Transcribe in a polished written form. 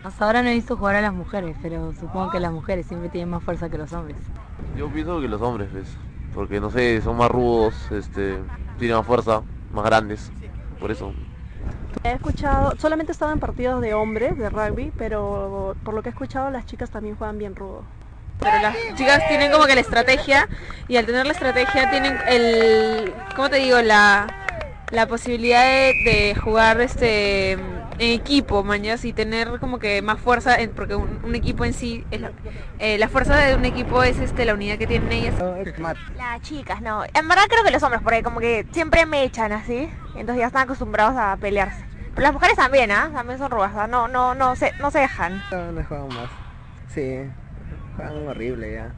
Hasta ahora no he visto jugar a las mujeres, pero supongo que las mujeres siempre tienen más fuerza que los hombres. Yo pienso que los hombres, pues, porque no sé, son más rudos, tienen más fuerza, más grandes, por eso. He escuchado, solamente he estado en partidos de hombres, de rugby, pero por lo que he escuchado las chicas también juegan bien rudo. Pero las chicas tienen como que la estrategia y al tener la estrategia tienen el, ¿cómo te digo? La posibilidad de jugar en equipo, mañas, y tener como que más fuerza, porque un equipo en sí, es la fuerza de un equipo es la unidad que tienen ellas. Las chicas, no. En verdad creo que los hombres, porque como que siempre me echan así, entonces ya están acostumbrados a pelearse. Pero las mujeres también, ¿ah? También son rudas, ¿ah? No se dejan. No juegan más. Sí, juegan horrible ya.